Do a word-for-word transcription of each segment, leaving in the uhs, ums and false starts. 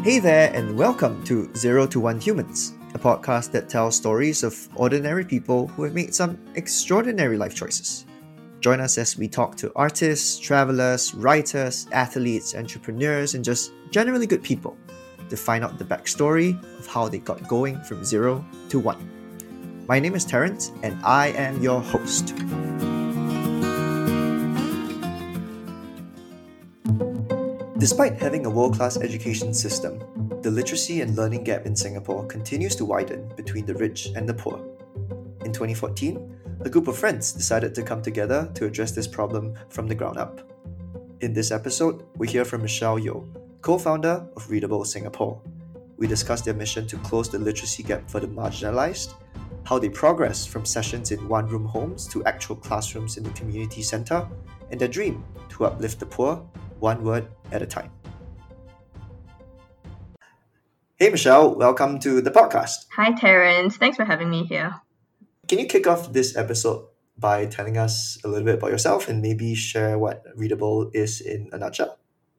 Hey there, and welcome to Zero to One Humans, a podcast that tells stories of ordinary people who have made some extraordinary life choices. Join us as we talk to artists, travelers, writers, athletes, entrepreneurs, and just generally good people to find out the backstory of how they got going from zero to one. My name is Terrence, and I am your host. Despite having a world-class education system, the literacy and learning gap in Singapore continues to widen between the rich and the poor. In twenty fourteen, a group of friends decided to come together to address this problem from the ground up. In this episode, we hear from Michelle Yeoh, co-founder of Readable Singapore. We discuss their mission to close the literacy gap for the marginalized, how they progress from sessions in one-room homes to actual classrooms in the community centre, and their dream to uplift the poor one word at a time. Hey Michelle, welcome to the podcast. Hi Terrence, thanks for having me here. Can you kick off this episode by telling us a little bit about yourself and maybe share what Readable is in a nutshell?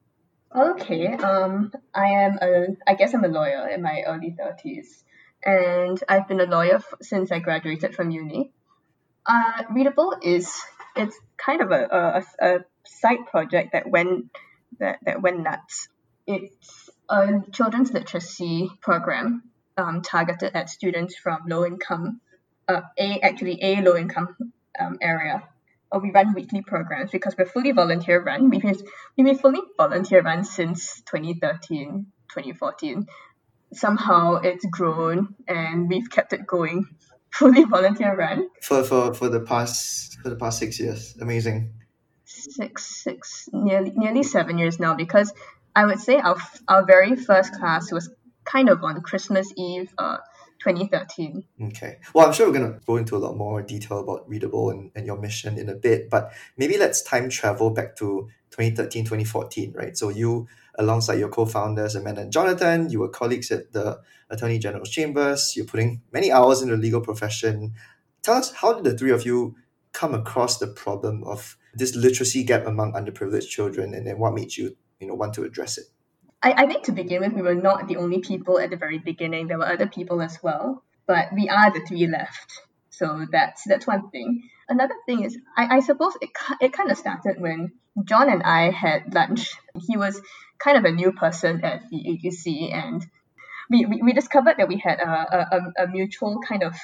Okay, um, I am a, I guess I'm a lawyer in my early thirties, and I've been a lawyer f- since I graduated from uni. Uh, Readable is it's kind of a, a, a side project that went that, that went nuts. It's a children's literacy program um, targeted at students from low income, uh, a actually a low income um, area. Uh, we run weekly programs because we're fully volunteer run. We've been, we've been fully volunteer run since twenty thirteen, twenty fourteen. Somehow it's grown and we've kept it going. Fully volunteer run. For for for the past for the past six years. Amazing. Six, six, nearly nearly seven years now. Because I would say our our very first class was kind of on Christmas Eve, uh, twenty thirteen. Okay. Well, I'm sure we're going to go into a lot more detail about Readable and, and your mission in a bit, but maybe let's time travel back to twenty thirteen, twenty fourteen, right? So you, alongside your co-founders, Amanda and Jonathan, you were colleagues at the Attorney General's Chambers. You're putting many hours in the legal profession. Tell us, how did the three of you come across the problem of this literacy gap among underprivileged children, and then what made you, you know, want to address it? I, I think to begin with, we were not the only people at the very beginning. There were other people as well, but we are the three left. So that's that's one thing. Another thing is, I, I suppose it it kind of started when John and I had lunch. He was kind of a new person at the A U C, and we, we, we discovered that we had a, a, a mutual kind of,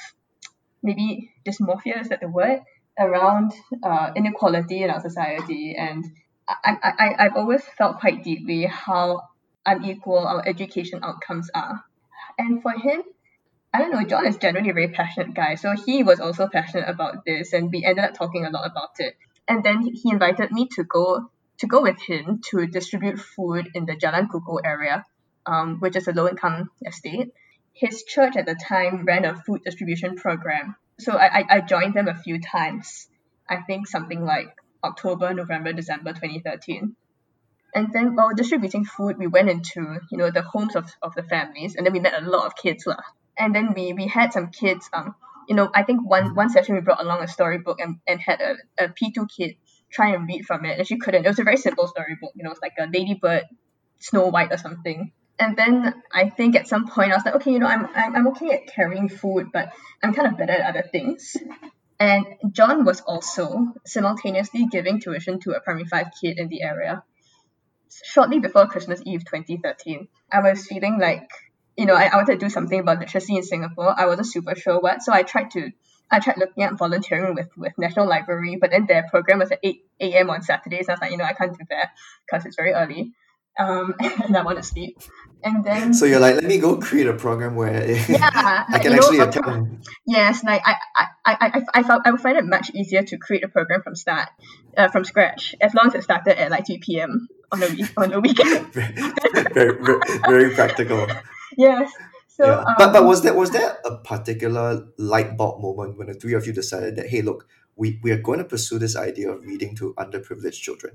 maybe dysmorphia, is that the word, around uh, inequality in our society. And I, I, I've always felt quite deeply how unequal our education outcomes are. And for him, I don't know, John is generally a very passionate guy, so he was also passionate about this, and we ended up talking a lot about it. And then he invited me to go to go with him to distribute food in the Jalan Kukoh area, um, which is a low-income estate. His church at the time ran a food distribution program, so I, I, I joined them a few times. I think something like October, November, December twenty thirteen. And then while distributing food, we went into, you know, the homes of, of the families, and then we met a lot of kids lah. And then we, we had some kids, um, you know, I think one, one session we brought along a storybook and, and had a, a P two kid try and read from it, and she couldn't. It was a very simple storybook, you know, it's like a ladybird, Snow White or something. And then I think at some point I was like, okay, you know, I'm I'm, I'm okay at carrying food, but I'm kind of better at other things. And John was also simultaneously giving tuition to a primary five kid in the area. Shortly before Christmas Eve twenty thirteen, I was feeling like, you know, I, I wanted to do something about literacy in Singapore. I wasn't super sure what, so I tried to, I tried looking at volunteering with, with National Library, but then their program was at eight a.m. on Saturdays. I was like, you know, I can't do that because it's very early, um, and I want to sleep. And then so you're like, let me go create a program where yeah, I can actually know, attend. Yes, like I, I, I, I, felt I would find it much easier to create a program from start, uh, from scratch, as long as it started at like three p.m. on a week on a weekend. very, very, very practical. Yes. So, yeah. um, but but was there was there a particular light bulb moment when the three of you decided that, hey, look, we, we are going to pursue this idea of reading to underprivileged children?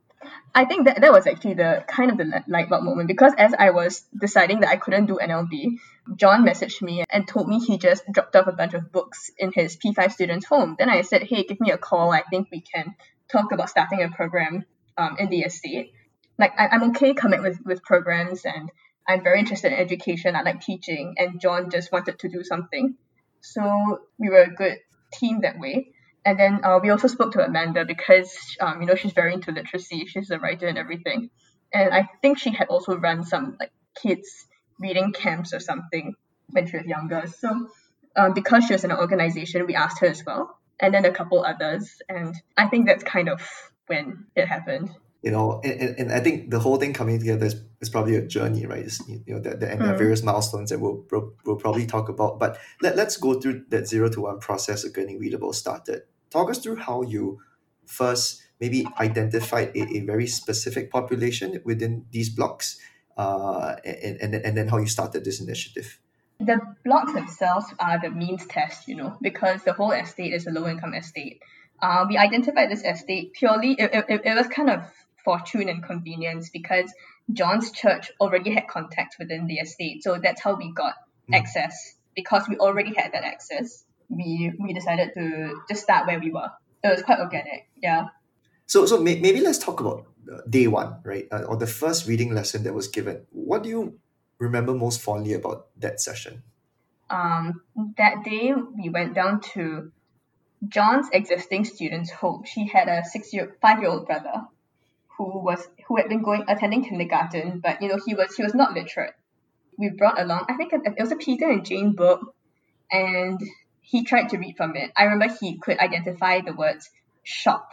I think that that was actually the kind of the light bulb moment, because as I was deciding that I couldn't do N L B, John messaged me and told me he just dropped off a bunch of books in his P five student's home. Then I said, hey, give me a call. I think we can talk about starting a program um, in the estate. Like I, I'm okay coming with, with programs, and I'm very interested in education, I like teaching, and John just wanted to do something. So we were a good team that way. And then uh, we also spoke to Amanda because, um, you know, she's very into literacy. She's a writer and everything. And I think she had also run some like kids reading camps or something when she was younger. So um, because she was in an organization, we asked her as well. And then a couple others. And I think that's kind of when it happened. You know, and, and, and I think the whole thing coming together is, is probably a journey, right? It's, you know, that, that, and there are Mm. various milestones that we'll, we'll, we'll probably talk about. But let, let's go through that zero to one process of getting Readable started. Talk us through how you first maybe identified a, a very specific population within these blocks, uh, and, and, and then how you started this initiative. The blocks themselves are the means test, you know, because the whole estate is a low-income estate. Uh, we identified this estate purely, it, it, it was kind of fortune and convenience because John's church already had contacts within the estate. So that's how we got Mm. access. Because we already had that access, we we decided to just start where we were. It was quite organic, yeah. So, so may, maybe let's talk about uh, day one, right? Uh, or the first reading lesson that was given. What do you remember most fondly about that session? Um, that day we went down to John's existing student's home. She had a six-year, five-year-old brother who was who had been going attending kindergarten, but you know he was he was not literate. We brought along, I think it, it was a Peter and Jane book, and he tried to read from it. I remember he could identify the words shop,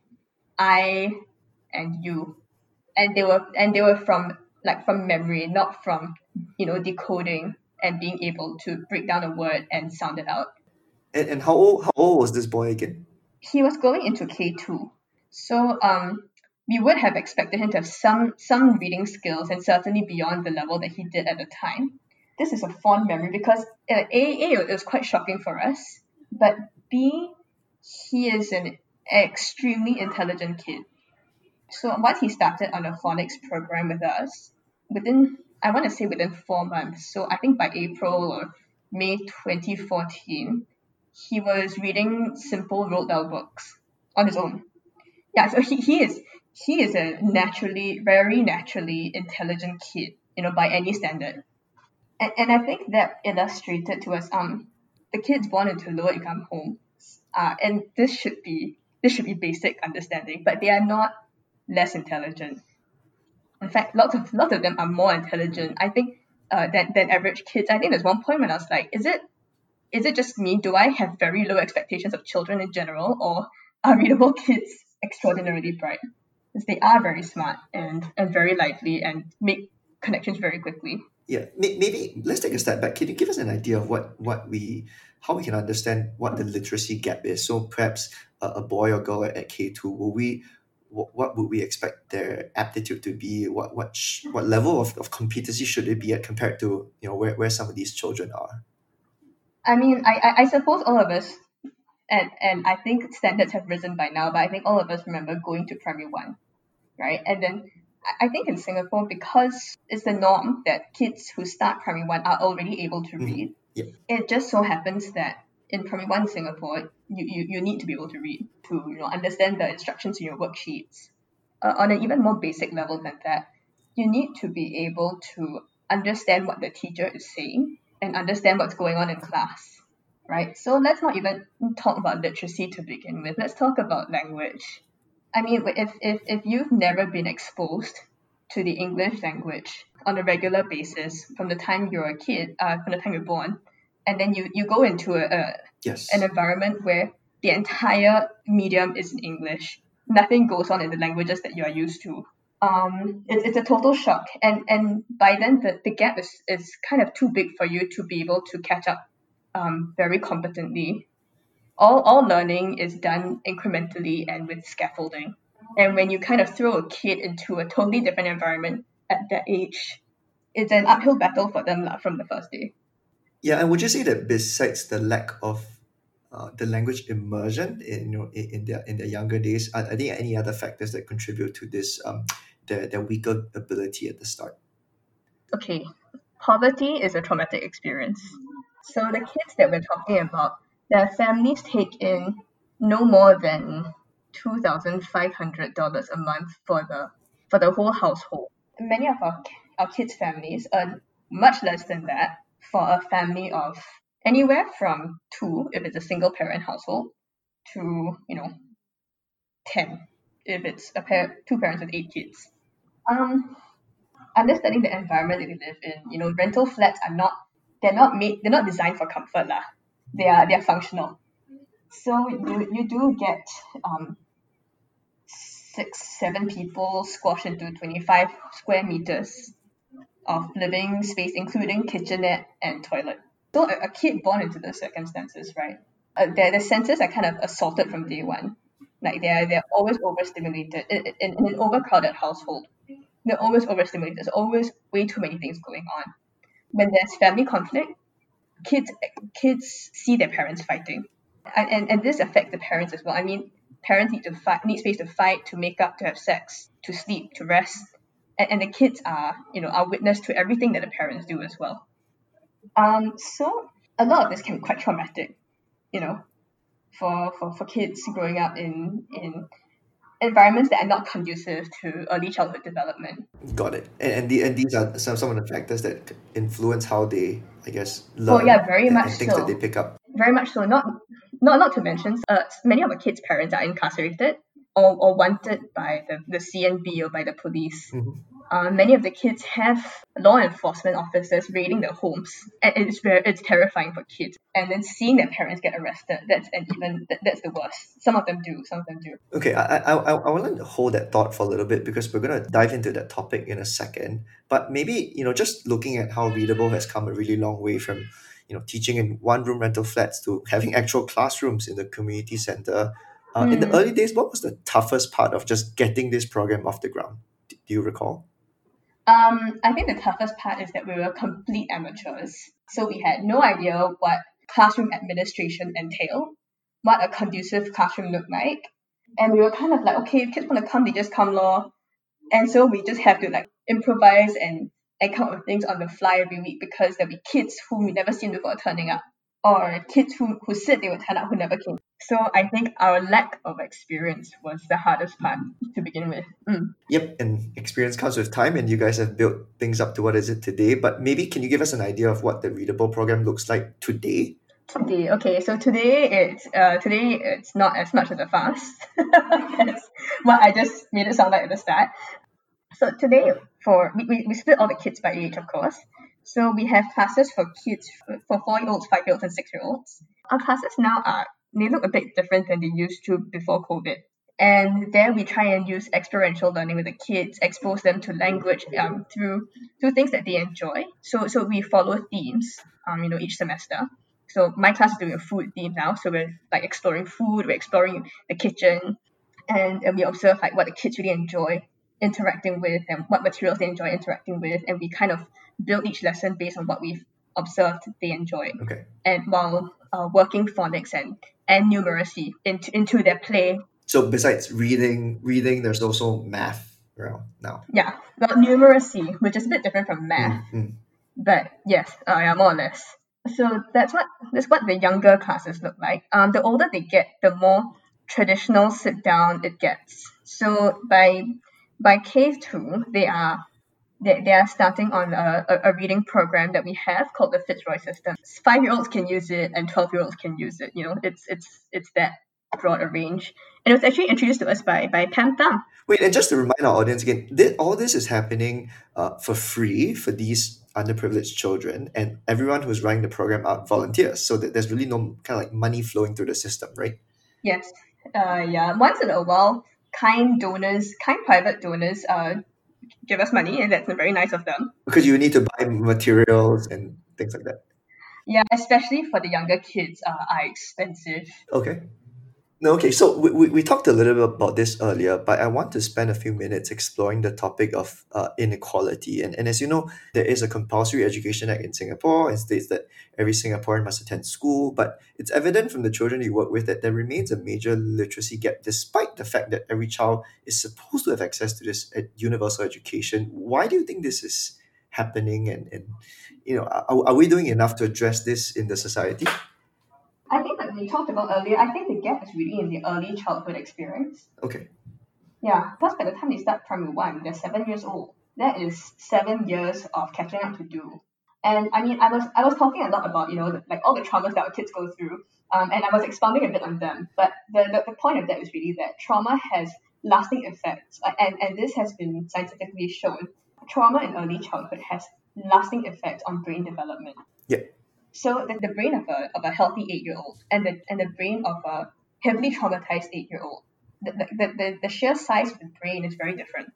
I, and you, and they were and they were from like from memory, not from you know decoding and being able to break down a word and sound it out. And, and how old how old was this boy again? He was going into K two, so um we would have expected him to have some some reading skills and certainly beyond the level that he did at the time. This is a fond memory because uh, A, A, it was quite shocking for us, but B, he is an extremely intelligent kid. So once he started on a phonics program with us, within, I want to say within four months, so I think by April or May twenty fourteen, he was reading simple Roald Dahl books on his own. Yeah, so he, he is he is a naturally, very naturally intelligent kid, you know, by any standard. And, and I think that illustrated to us um the kids born into lower income homes, uh, and this should be this should be basic understanding, but they are not less intelligent. In fact, lots of lots of them are more intelligent, I think, uh, than than average kids. I think there's one point when I was like, is it is it just me? Do I have very low expectations of children in general, or are readable kids extraordinarily bright? Because they are very smart and and very lively and make connections very quickly. Yeah, may- maybe let's take a step back. Can you give us an idea of what, what we how we can understand what the literacy gap is? So perhaps a, a boy or girl at K two, will we what, what would we expect their aptitude to be? What what sh- what level of, of competency should it be at compared to you know where, where some of these children are? I mean, I, I, I suppose all of us, and, and I think standards have risen by now, but I think all of us remember going to primary one, right? And then I I think in Singapore, because it's the norm that kids who start primary one are already able to Mhm. read, Yeah. it just so happens that in primary one Singapore, you, you, you need to be able to read to you know understand the instructions in your worksheets. Uh, on an even more basic level than that, you need to be able to understand what the teacher is saying and understand what's going on in class, right? So let's not even talk about literacy to begin with. Let's talk about language. I mean, if, if, if you've never been exposed to the English language on a regular basis from the time you're a kid, uh, from the time you're born, and then you, you go into a, a Yes. an environment where the entire medium is in English, nothing goes on in the languages that you are used to. Um, it, it's a total shock, and and by then the, the gap is, is kind of too big for you to be able to catch up um, very competently. All all learning is done incrementally and with scaffolding. And when you kind of throw a kid into a totally different environment at that age, it's an uphill battle for them lah, from the first day. Yeah, and would you say that besides the lack of uh, the language immersion in you know in, in their in their younger days, are, are there any other factors that contribute to this um their, their weaker ability at the start? Okay, poverty is a traumatic experience. So the kids that we're talking about, their families take in no more than two thousand five hundred dollars a month for the for the whole household. Many of our our kids' families earn much less than that for a family of anywhere from two, if it's a single parent household, to, you know, ten, if it's a pair, two parents with eight kids. Um, understanding the environment that we live in, you know, rental flats are not, they're not made, they're not designed for comfort lah. They are, they're functional. So you, you do get um, six, seven people squashed into twenty-five square meters of living space, including kitchenette and toilet. So a, a kid born into those circumstances, right? Uh, their, their senses are kind of assaulted from day one. Like they're they're always overstimulated in, in, in an overcrowded household. They're always overstimulated. There's always way too many things going on. When there's family conflict, kids kids see their parents fighting, and and, and this affects the parents as well. I mean, parents need to fight, need space to fight, to make up, to have sex, to sleep, to rest, and, and the kids are you know are witness to everything that the parents do as well. Um, so a lot of this can be quite traumatic, you know, for for, for kids growing up in in environments that are not conducive to early childhood development. Got it. And and, the, and these are some, some of the factors that influence how they, I guess, learn Oh yeah, very and, much and things so. that they pick up. Very much so. Not not not to mention, uh, many of the kids' parents are incarcerated or, or wanted by the, the C N B or by the police. Mm-hmm. Uh, many of the kids have law enforcement officers raiding their homes, and it's very, it's terrifying for kids. And then seeing their parents get arrested, that's and even that, that's the worst. Some of them do, some of them do. Okay, I I I, I want to hold that thought for a little bit because we're going to dive into that topic in a second. But maybe, you know, just looking at how Readable has come a really long way from, you know, teaching in one-room rental flats to having actual classrooms in the community center. Uh, In the Mm. early days, what was the toughest part of just getting this program off the ground? Do do you recall? Um, I think the toughest part is that we were complete amateurs. So we had no idea what classroom administration entailed, what a conducive classroom looked like. And we were kind of like, okay, if kids want to come, they just come lor. And so we just have to like improvise and, and come up with things on the fly every week because there'll be kids whom we never seen before turning up, or kids who, who said they would turn up who never came. So I think our lack of experience was the hardest part to begin with. Mm. Yep, and experience comes with time, and you guys have built things up to what is it today. But maybe can you give us an idea of what the Readable program looks like today? Today, okay, so today it's uh today it's not as much of a fast as what I just made it sound like at the start. So today for we, we, we split all the kids by age, of course. So we have classes for kids for four year olds, five year olds, and six year olds. Our classes now are they look a bit different than they used to before COVID. And there we try and use experiential learning with the kids, expose them to language um through through things that they enjoy. So so we follow themes um you know each semester. So my class is doing a food theme now. So we're like exploring food, we're exploring the kitchen, and, and we observe like what the kids really enjoy interacting with and what materials they enjoy interacting with, and we kind of build each lesson based on what we've observed they enjoy. Okay. And while uh, working phonics and and numeracy into into their play. So besides reading, reading, there's also math around now. Yeah, well, numeracy, which is a bit different from math, Mm, mm. but yes, uh, yeah, more or less. So that's what that's what the younger classes look like. Um, the older they get, the more traditional sit down it gets. So by by K two, they are they, they are starting on a, a, a reading program that we have called the Fitzroy system. Five year olds can use it and twelve year olds can use it. You know, it's it's it's that broad a range. And it was actually introduced to us by by Pam Tam. Wait, and just to remind our audience again, thi- all this is happening uh, for free for these underprivileged children, and everyone who's running the program out volunteers. So that there's really no kind of like money flowing through the system, right? Yes. Uh, yeah. Once in a while, kind donors, kind private donors, uh, give us money, and that's very nice of them. Because you need to buy materials and things like that. Yeah, especially for the younger kids, uh, are expensive. Okay. No, okay. So we, we, we talked a little bit about this earlier, but I want to spend a few minutes exploring the topic of uh, inequality. And, and as you know, there is a compulsory education act in Singapore. It states that every Singaporean must attend school, but it's evident from the children you work with that there remains a major literacy gap, despite the fact that every child is supposed to have access to this ed- universal education. Why do you think this is happening? And, and you know, are, are we doing enough to address this in the society? I think like we talked about earlier, I think the gap is really in the early childhood experience. Okay. Yeah, plus by the time they start primary one, they're seven years old. that is seven years of catching up to do. And I mean, I was I was talking a lot about, you know, the, like all the traumas that our kids go through, um, and I was expounding a bit on them. But the, the, the point of that is really that trauma has lasting effects, uh, and, and this has been scientifically shown. Trauma in early childhood has lasting effects on brain development. Yeah. So the, the brain of a of a healthy eight-year-old and the and the brain of a heavily traumatized eight-year-old, the, the, the, the sheer size of the brain is very different.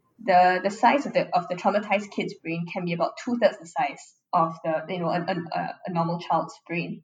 The the size of the of the traumatized kid's brain can be about two thirds the size of the you know a, a, a normal child's brain.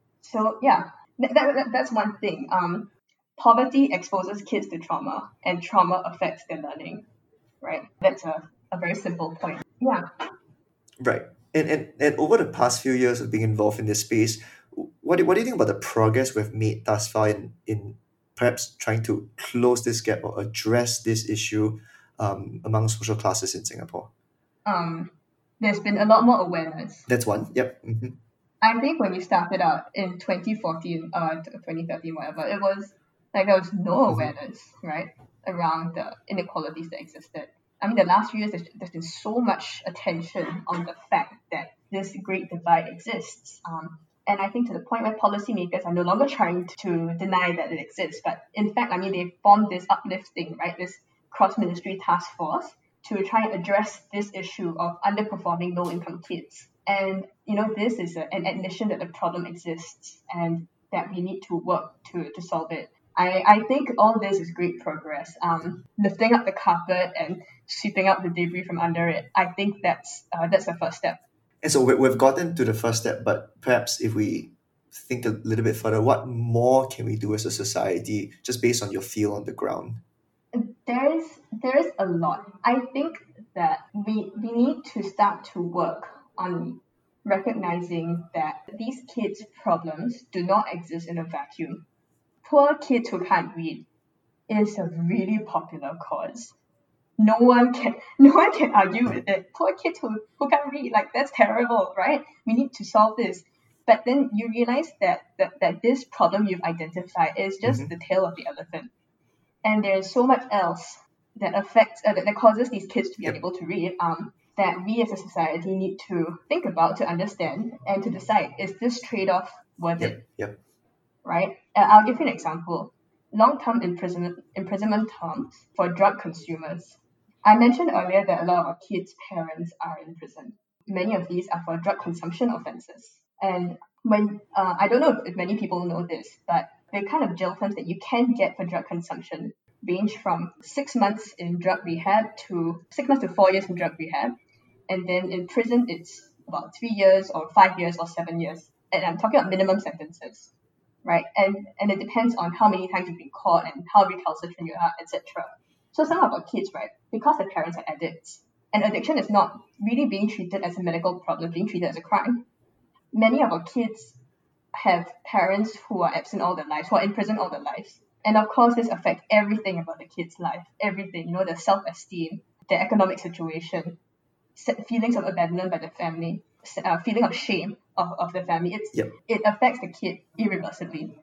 So yeah, that, that, that's one thing. Um, poverty exposes kids to trauma, and trauma affects their learning. Right. That's a, a very simple point. Yeah. Right. And, and and over the past few years of being involved in this space, what do, what do you think about the progress we've made thus far in, in perhaps trying to close this gap or address this issue um, among social classes in Singapore? Um, there's been a lot more awareness. That's one. Yep. Mm-hmm. I think when we started out in twenty fourteen, uh, twenty thirteen, whatever, it was like there was no awareness, mm-hmm. right, around the inequalities that existed. I mean, the last few years, there's, there's been so much attention on the fact that this great divide exists. Um, and I think to the point where policymakers are no longer trying to deny that it exists, but in fact, I mean, they formed this uplifting, right, this cross-ministry task force to try and address this issue of underperforming low-income kids. And, you know, this is a, an admission that the problem exists and that we need to work to, to solve it. I, I think all this is great progress. Um, lifting up the carpet and sweeping up the debris from under it, I think that's uh, that's the first step. And so we, we've gotten to the first step, but perhaps if we think a little bit further, what more can we do as a society, just based on your feel on the ground? There is there is a lot. I think that we we need to start to work on recognizing that these kids' problems do not exist in a vacuum. Poor kids who can't read is a really popular cause. No one can no one can argue with it. Poor kids who, who can't read, like that's terrible, right? We need to solve this. But then you realize that that, that this problem you've identified is just mm-hmm. the tail of the elephant. And there's so much else that affects uh, that, that causes these kids to be yep. unable to read, um, that we as a society need to think about, to understand, and to decide, is this trade-off worth yep. it? Yep. Right? Uh, I'll give you an example. Long-term imprisonment, imprisonment terms for drug consumers. I mentioned earlier that a lot of our kids' parents are in prison. Many of these are for drug consumption offenses. And when uh, I don't know if, if many people know this, but the kind of jail terms that you can get for drug consumption range from six months in drug rehab to six months to four years in drug rehab. And then in prison, it's about three years or five years or seven years. And I'm talking about minimum sentences. Right, and and it depends on how many times you've been caught and how recalcitrant you are, et cetera. So some of our kids, right, because their parents are addicts, and addiction is not really being treated as a medical problem, being treated as a crime. Many of our kids have parents who are absent all their lives, who are in prison all their lives, and of course this affects everything about the kid's life, everything. You know, their self-esteem, their economic situation, feelings of abandonment by the family, uh, feeling of shame of, of the family. It's yep. It affects the kid irreversibly.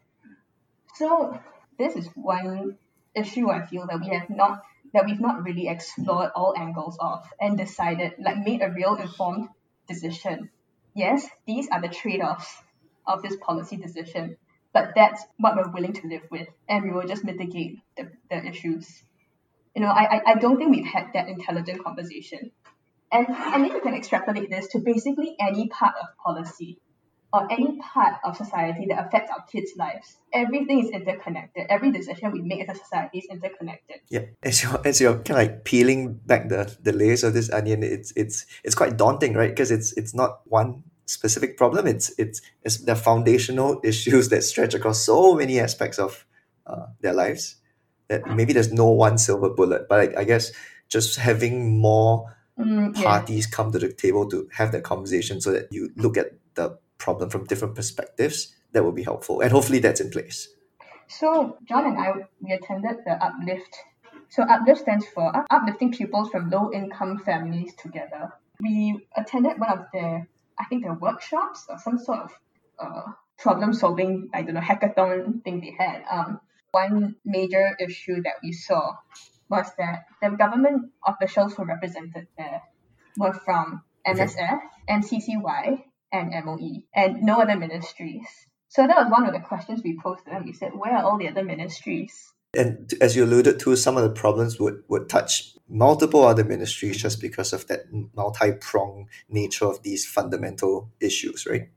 So this is one issue I feel that we have not that we've not really explored all angles of and decided, like made a real informed decision. Yes, these are the trade-offs of this policy decision, but that's what we're willing to live with, and we will just mitigate the, the issues. You know, I, I I don't think we've had that intelligent conversation. And I think we can extrapolate this to basically any part of policy or any part of society that affects our kids' lives. Everything is interconnected. Every decision we make as a society is interconnected. Yeah, as you're, as you're kind of like peeling back the, the layers of this onion, it's it's it's quite daunting, right? Because it's it's not one specific problem. It's it's it's the foundational issues that stretch across so many aspects of uh, their lives that maybe there's no one silver bullet. But I, I guess just having more Mm, yeah. parties come to the table to have that conversation so that you look at the problem from different perspectives, that will be helpful. And hopefully that's in place. So John and I, we attended the Uplift. So Uplift stands for Up- Uplifting Pupils from Low-Income Families Together. We attended one of their, I think their workshops or some sort of uh, problem-solving, I don't know, hackathon thing they had. Um, one major issue that we saw was that the government officials who represented there were from M S F, M C C Y, and M O E, and no other ministries. So that was one of the questions we posed to them. We said, where are all the other ministries? And as you alluded to, some of the problems would, would touch multiple other ministries just because of that multi-pronged nature of these fundamental issues, right?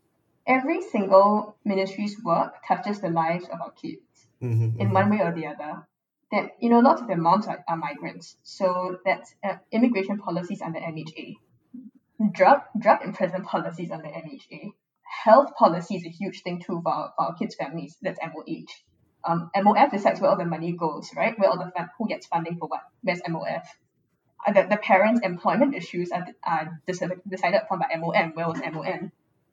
Every single ministry's work touches the lives of our kids mm-hmm, in mm-hmm. one way or the other. That, you know, lots of their moms are, are migrants. So that's uh, immigration policies under M H A. Drug, drug and prison policies under M H A. Health policy is a huge thing too for our, for our kids' families. That's M O H. Um, M O F decides where all the money goes, right? Where all the fam- who gets funding for what? Where's M O F? Uh, the, the parents' employment issues are, are decided, decided upon by M O M. Where was M O M?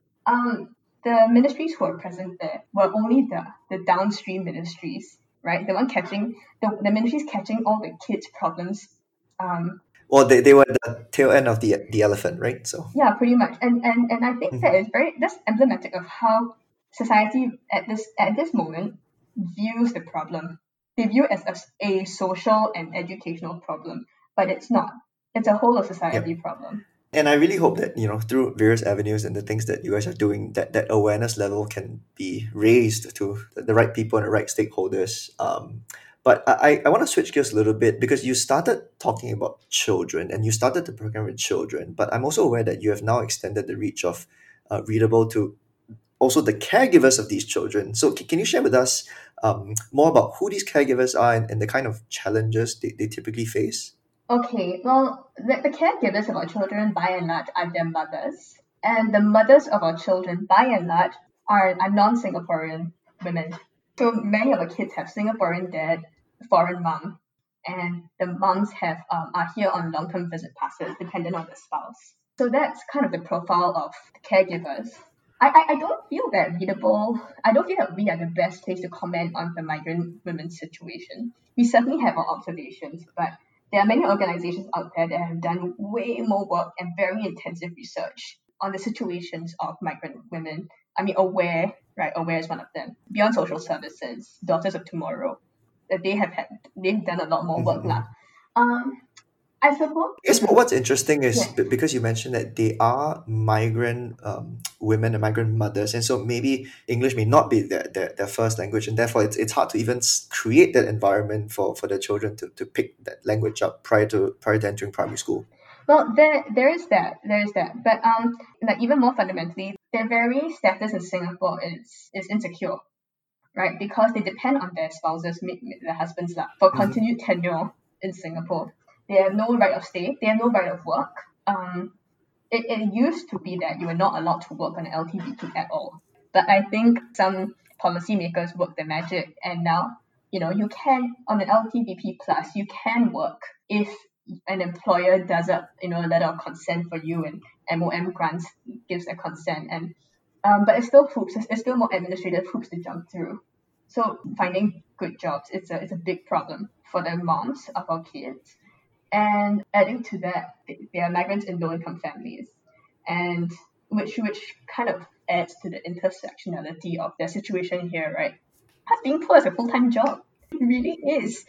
Um, the ministries who were present there were only the, the downstream ministries, right? The one catching, the, the ministries catching all the kids' problems. Um, well, they, they were the tail end of the the elephant, right? So yeah, pretty much. And and, and I think mm-hmm. that is very that's emblematic of how society at this at this moment views the problem. They view it as a, a social and educational problem, but it's not. It's a whole of society Yep. problem. And I really hope that, you know, through various avenues and the things that you guys are doing, that that awareness level can be raised to the right people and the right stakeholders. Um, but I, I want to switch gears a little bit because you started talking about children and you started the program with children. But I'm also aware that you have now extended the reach of uh, Readable to also the caregivers of these children. So c- can you share with us um, more about who these caregivers are and, and the kind of challenges they, they typically face? Okay, well, the, the caregivers of our children, by and large, are their mothers. And the mothers of our children, by and large, are, are non-Singaporean women. So many of our kids have Singaporean dad, foreign mom, and the moms have um, are here on long-term visit passes, dependent on the spouse. So that's kind of the profile of the caregivers. I, I, I don't feel that Readable, I don't feel that we are the best place to comment on the migrant women's situation. We certainly have our observations, but there are many organizations out there that have done way more work and very intensive research on the situations of migrant women. I mean, Aware, right? Aware is one of them. Beyond Social Services, Daughters of Tomorrow, that they have had, they've done a lot more work Mm-hmm. now. Um, I suppose. Yes, but what's interesting is Yeah. b- because you mentioned that they are migrant um, women and migrant mothers, and so maybe English may not be their, their, their first language, and therefore it's, it's hard to even s- create that environment for, for the children to, to pick that language up prior to prior to entering primary school. Well, there there is that, there is that, but um, like even more fundamentally, their very status in Singapore is is insecure, right? Because they depend on their spouses, ma- ma- their husbands, lah, for Mhm. continued tenure in Singapore. They have no right of stay. They have no right of work. Um, it, it used to be that you were not allowed to work on L T B P at all. But I think some policymakers work their magic, and now, you know, you can, on an L T B P plus, you can work if an employer does a, you know, a letter of consent for you, and M O M grants, gives a consent. And um, but it's still hoops. It's, it's still more administrative hoops to jump through. So finding good jobs, it's a, it's a big problem for the moms of our kids. And adding to that, th- they are migrants in low-income families, and which which kind of adds to the intersectionality of their situation here, right? Because being poor is a full-time job. It really is.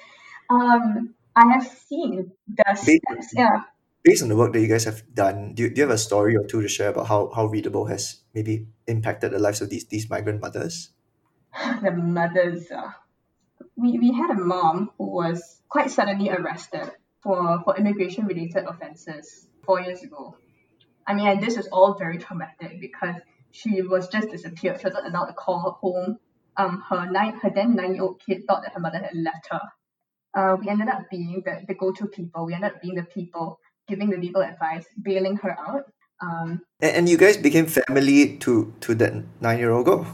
Um, I have seen the Based, steps. Yeah, based on the work that you guys have done, do you, do you have a story or two to share about how, how Readable has maybe impacted the lives of these, these migrant mothers? the mothers. Uh, we we had a mom who was quite suddenly arrested for for immigration-related offences four years ago. I mean, and this is all very traumatic because she was just disappeared. She wasn't allowed to call home. Um, her nine, her then nine-year-old kid thought that her mother had left her. Uh, we ended up being the, the go-to people. We ended up being the people giving the legal advice, bailing her out. Um, And, and you guys became family to, to that nine-year-old girl.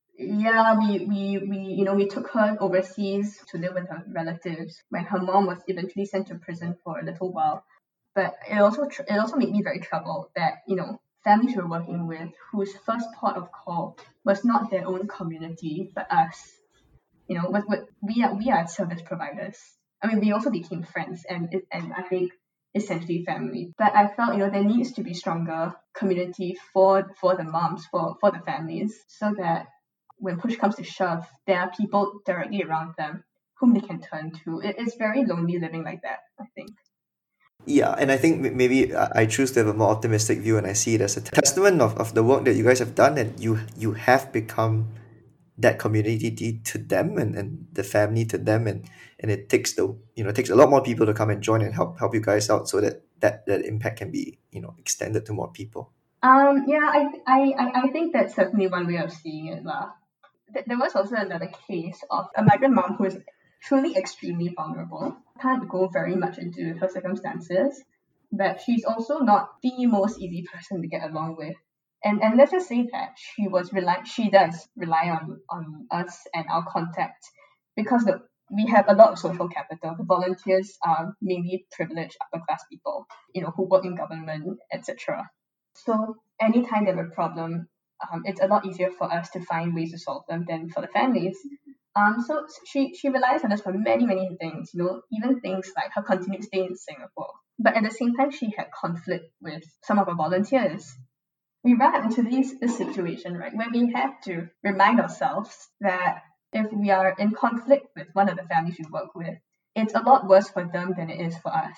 yeah, we, we, we, you know, we took her overseas to live with her relatives when her mom was eventually sent to prison for a little while. But it also tr- it also made me very troubled that, you know, families we were working with whose first port of call was not their own community but us. You know, with, with, we are we are service providers. I mean, we also became friends, and it- and I think essentially family. But I felt, you know, there needs to be stronger community for for the moms, for for the families, so that when push comes to shove, there are people directly around them whom they can turn to. It, it's very lonely living like that, I think. Yeah, and I think m- maybe I I choose to have a more optimistic view, and I see it as a testament of, of the work that you guys have done, and you you have become that community to them, and, and the family to them, and and it takes the you know it takes a lot more people to come and join and help help you guys out, so that that, that impact can be you know extended to more people. Um, yeah, I, I, I I think that's certainly one way of seeing it. lah. Th- There was also another case of a migrant mom who is truly extremely vulnerable. Can't go very much into her circumstances, but she's also not the most easy person to get along with. And and let's just say that she was rely she does rely on on us and our contact because the we have a lot of social capital. The volunteers are mainly privileged upper class people, you know, who work in government, et cetera. So anytime they have a problem, um, it's a lot easier for us to find ways to solve them than for the families. Um, so she she relies on us for many many things, you know, even things like her continued stay in Singapore. But at the same time, she had conflict with some of our volunteers. We run into these this situation, right, where we have to remind ourselves that if we are in conflict with one of the families we work with, it's a lot worse for them than it is for us.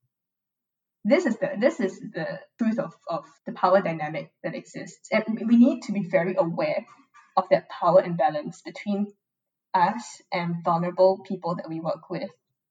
This is the this is the truth of, of the power dynamic that exists. And we we need to be very aware of that power imbalance between us and vulnerable people that we work with.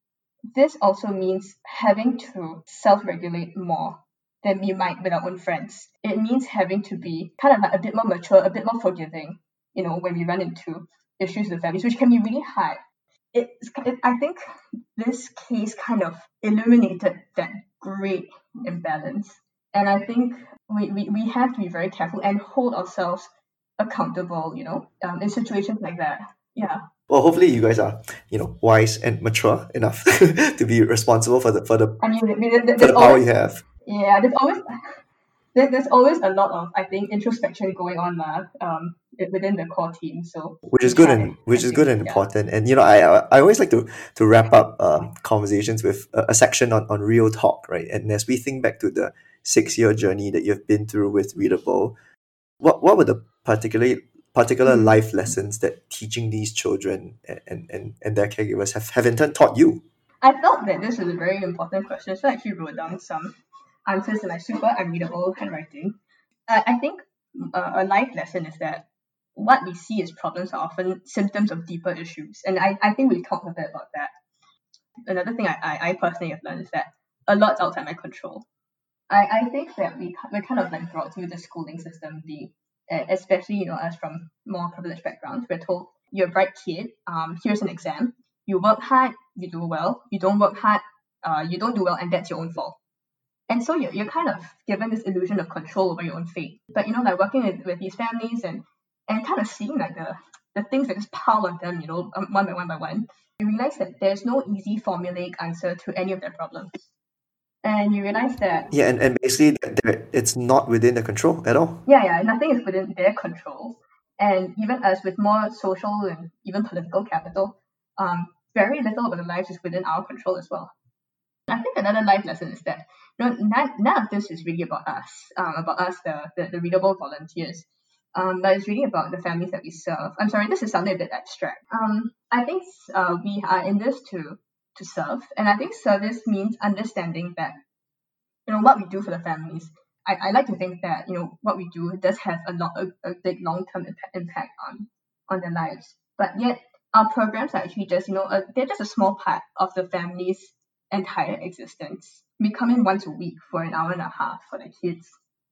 This also means having to self-regulate more than we might with our own friends. It means having to be kind of like a bit more mature, a bit more forgiving, you know, when we run into issues with families, which can be really hard. It's, it, I think this case kind of illuminated that great imbalance. And I think we, we, we have to be very careful and hold ourselves accountable, you know, um, in situations like that. Yeah. Well, hopefully you guys are you know wise and mature enough to be responsible for the for the I mean, there- there- for there's the power always, you have. yeah, there's always, there, there's always a lot of, I think, introspection going on lah, um, i- within the core team. So Which we is good try, and which I is good think, and yeah. important. And you know, I I I always like to to wrap up um, conversations with a, a section on, on real talk, right? And as we think back to the six year journey that you've been through with Readable, what what were the particularly particular Mm. life lessons that teaching these children and, and, and, and their caregivers have, have in turn taught you? I felt that this was a very important question, so I actually wrote down some answers in my super unreadable handwriting. Uh, I think uh, a life lesson is that what we see as problems are often symptoms of deeper issues, and I, I think we talked a bit about that. Another thing I, I, I personally have learned is that a lot's outside my control. I, I think that we we're kind of like brought through the schooling system, the uh, especially you know us from more privileged backgrounds. We're told you're a bright kid. Um, here's an exam. You work hard, you do well. You don't work hard, uh, you don't do well, and that's your own fault. And so you're, you're kind of given this illusion of control over your own fate. But you know, like working with, with these families and and kind of seeing like the the things that just pile on them, you know, um, one by one by one, you realize that there's no easy formulaic answer to any of their problems. And you realize that Yeah, and, and basically that that it's not within their control at all. yeah, yeah, nothing is within their control. And even us with more social and even political capital, um, very little of our lives is within our control as well. I think another life lesson is that you know none, none of this is really about us, um, about us, the, the, the readable volunteers. Um, but it's really about the families that we serve. I'm sorry, this is something a bit abstract. Um, I think uh, we are in this to to serve, and I think service means understanding that you know what we do for the families. I, I like to think that you know what we do does have a lot a, a big long term impact, impact on on their lives. But yet our programs are actually just you know a, they're just a small part of the family's entire existence. We come in once a week for an hour and a half for the kids.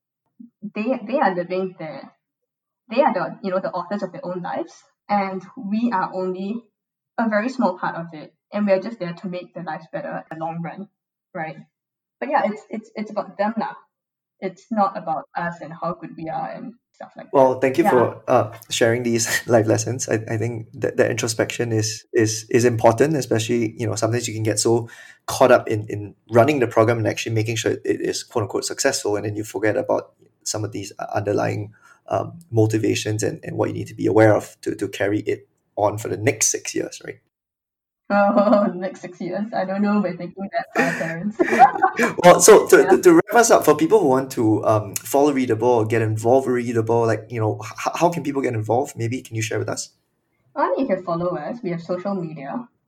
They they are living there. They are the you know the authors of their own lives, and we are only a very small part of it, and we're just there to make their lives better in the long run, right? But yeah, it's it's it's about them now. It's not about us and how good we are and stuff like that. Well, thank you Yeah. for uh, sharing these life lessons. I, I think that, that introspection is is is important, especially you know sometimes you can get so caught up in, in running the program and actually making sure it is quote unquote successful, and then you forget about some of these underlying um, motivations and, and what you need to be aware of to, to carry it on for the next six years, right? Oh, next six years. I don't know. We're thinking that for our parents. Well, so to, Yeah. to, to wrap us up, for people who want to um, follow Readable or get involved with Readable, like, you know, h- how can people get involved? Maybe can you share with us? Or you can follow us. We have social media.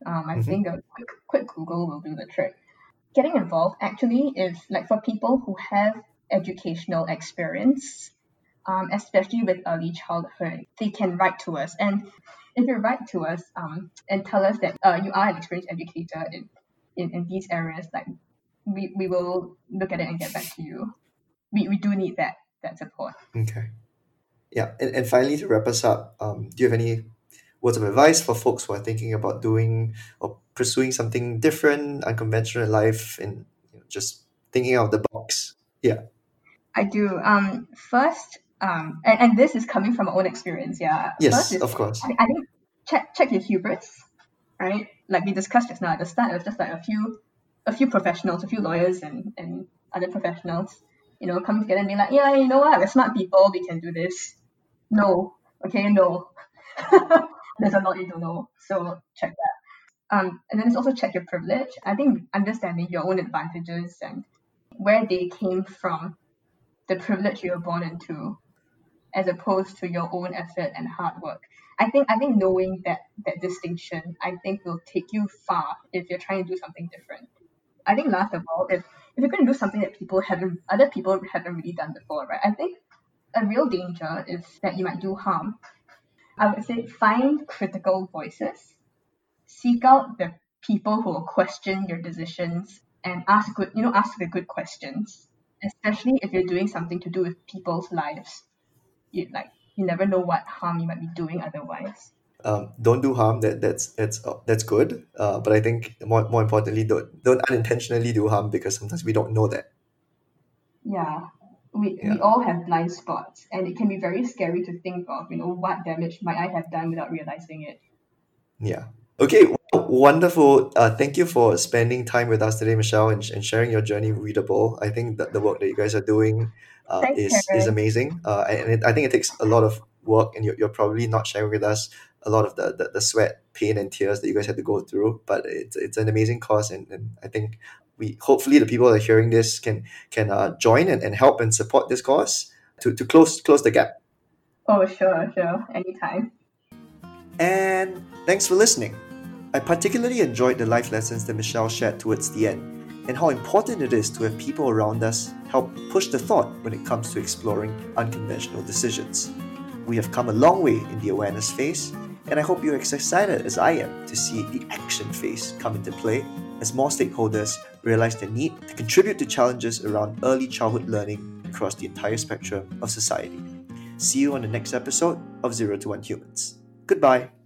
Um, I Mhm. think a quick, quick Google will do the trick. Getting involved actually is like for people who have educational experience, um, especially with early childhood, they can write to us. And if you write to us um, and tell us that uh, you are an experienced educator in, in, in these areas, like we, we will look at it and get back to you. We, we do need that that support. Okay. Yeah. And, and finally, to wrap us up, um, do you have any words of advice for folks who are thinking about doing or pursuing something different, unconventional in life, and you know, just thinking out of the box? Yeah. I do. Um, first, um, and, and this is coming from my own experience. Yeah. First Yes, is of course. I, I think check check your hubris, right? Like we discussed just now at the start, it was just like a few a few professionals, a few lawyers and, and other professionals, you know, coming together and being like, yeah, you know what, we're smart people, we can do this. No, okay, no. There's a lot you don't know, so check that. Um, and then it's also check your privilege. I think understanding your own advantages and where they came from, the privilege you were born into, as opposed to your own effort and hard work. I think I think knowing that that distinction, I think will take you far if you're trying to do something different. I think last of all, if if you're going to do something that people haven't, other people haven't really done before, right? I think a real danger is that you might do harm. I would say find critical voices, seek out the people who will question your decisions and ask good, you know, ask the good questions, especially if you're doing something to do with people's lives. You like you never know what harm you might be doing otherwise. Um, don't do harm. That that's that's uh, that's good. Uh, but I think more more importantly, don't don't unintentionally do harm because sometimes we don't know that. Yeah. We, Yeah. we all have blind spots and it can be very scary to think of, you know, what damage might I have done without realizing it. Yeah. Okay. w- Wonderful. Uh, thank you for spending time with us today, Michelle, and, and sharing your journey with Readable. I think that the work that you guys are doing uh, Thanks, is is Karen. amazing. Uh, and it, I think it takes a lot of work, and you're, you're probably not sharing with us a lot of the, the, the sweat, pain, and tears that you guys had to go through. But it's it's an amazing cause, and, and I think we hopefully the people that are hearing this can can uh, join and, and help and support this cause to, to close close the gap. Oh, sure, sure. Anytime. And thanks for listening. I particularly enjoyed the life lessons that Michelle shared towards the end, and how important it is to have people around us help push the thought when it comes to exploring unconventional decisions. We have come a long way in the awareness phase, and I hope you're as excited as I am to see the action phase come into play as more stakeholders realize the need to contribute to challenges around early childhood learning across the entire spectrum of society. See you on the next episode of Zero to One Humans. Goodbye.